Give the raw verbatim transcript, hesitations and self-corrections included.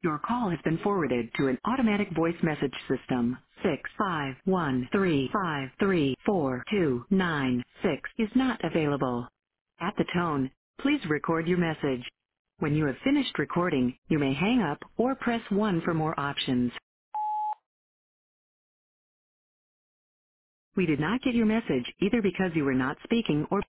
Your call has been forwarded to an automatic voice message system. Six five one three five three four two nine six is not available. At the tone, please record your message. When you have finished recording, you may hang up or press one for more options. We did not get your message either because you were not speaking or